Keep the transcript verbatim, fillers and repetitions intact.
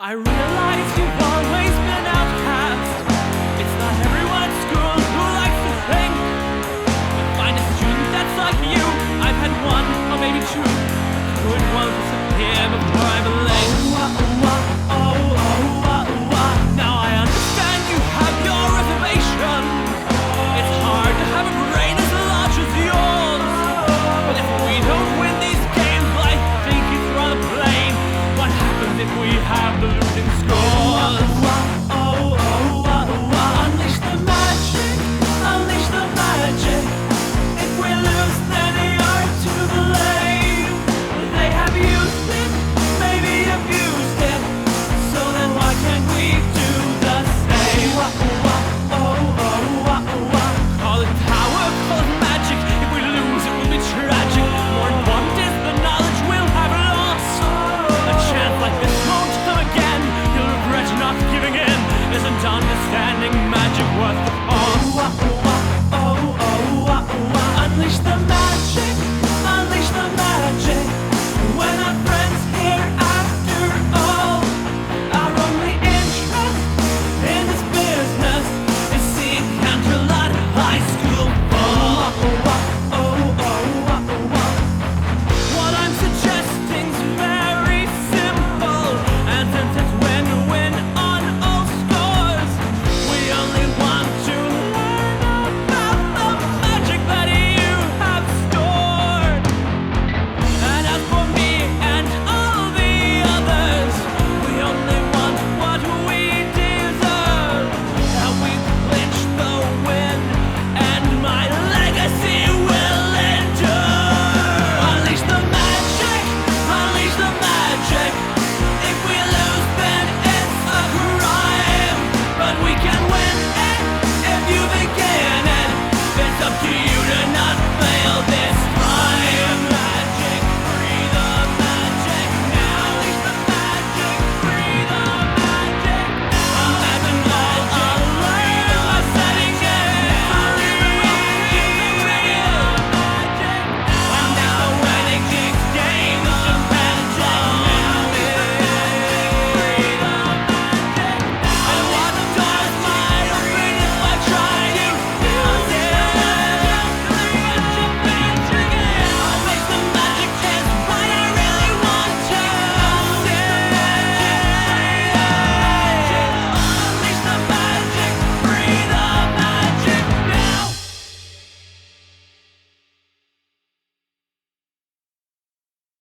I realize you've always been outcast. It's not everyone at school who likes to think. To find a student that's like you, I've had one or maybe two. Good ones disappear before I blink. Oh, oh, oh, oh, oh, oh, oh. Now I understand you have your reservation. It's hard to have a brain as large as yours. But if we don't win these games, I think it's rather plain. What happens if we have the losing score?